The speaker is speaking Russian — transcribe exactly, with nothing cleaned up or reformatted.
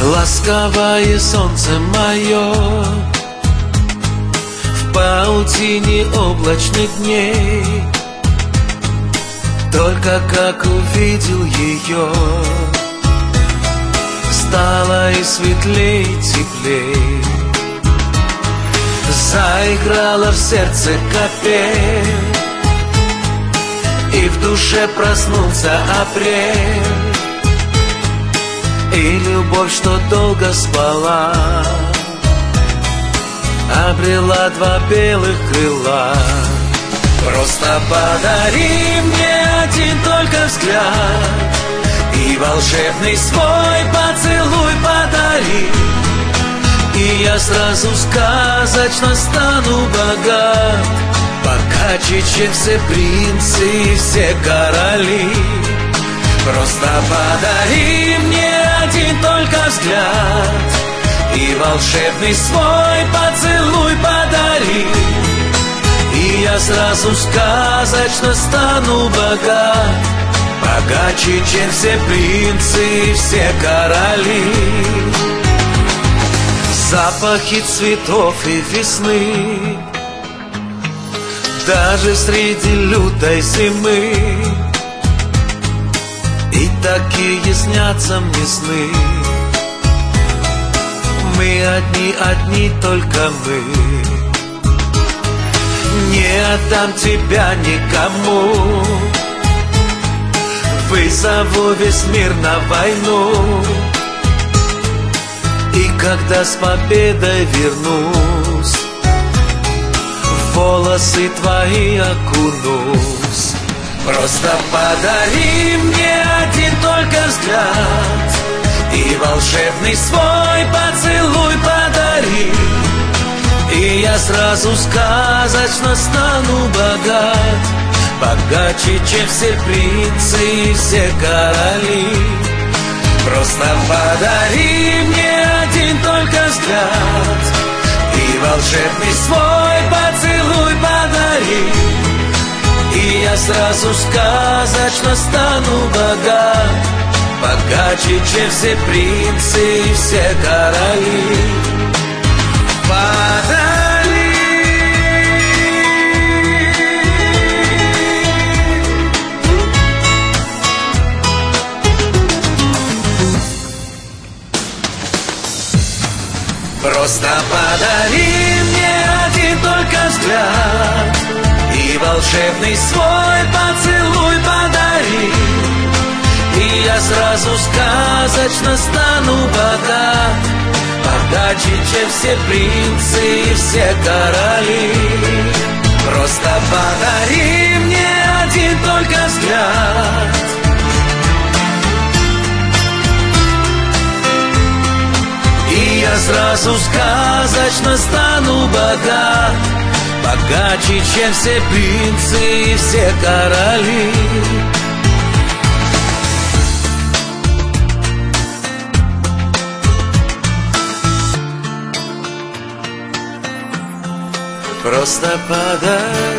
Ласковое солнце мое в паутине облачных дней. Только как увидел ее, стало и светлей, и теплей. Заиграла в сердце капель, и в душе проснулся апрель. И любовь, что долго спала, обрела два белых крыла. Просто подари мне один только взгляд, и волшебный свой поцелуй подари, и я сразу сказочно стану богат, богаче, чем все принцы и все короли. Просто подари мне один только взгляд, и волшебный свой поцелуй подари, и я сразу сказочно стану богат, богаче, чем все принцы и все короли. Запахи цветов и весны, даже среди лютой зимы, и такие снятся мне сны. Мы одни, одни только мы. Не отдам тебя никому, вызову весь мир на войну, и когда с победой вернусь, в волосы твои окунусь. Просто подари мне один только взгляд, и волшебный свой поцелуй подари, и я сразу сказочно стану богат, богаче, чем все принцы и все короли. Просто подари мне один только взгляд, и волшебный свой поцелуй подари, и я сразу сказочно стану богат, богаче, чем все принцы и все короли. Подари. Просто подари мне один только взгляд, и волшебный свой поцелуй подари, и я сразу сказочно стану богат, богаче, чем все принцы и все короли. Просто подари мне один только взгляд, и я сразу сказочно стану богат, богаче, чем все принцы и все короли. Просто подари.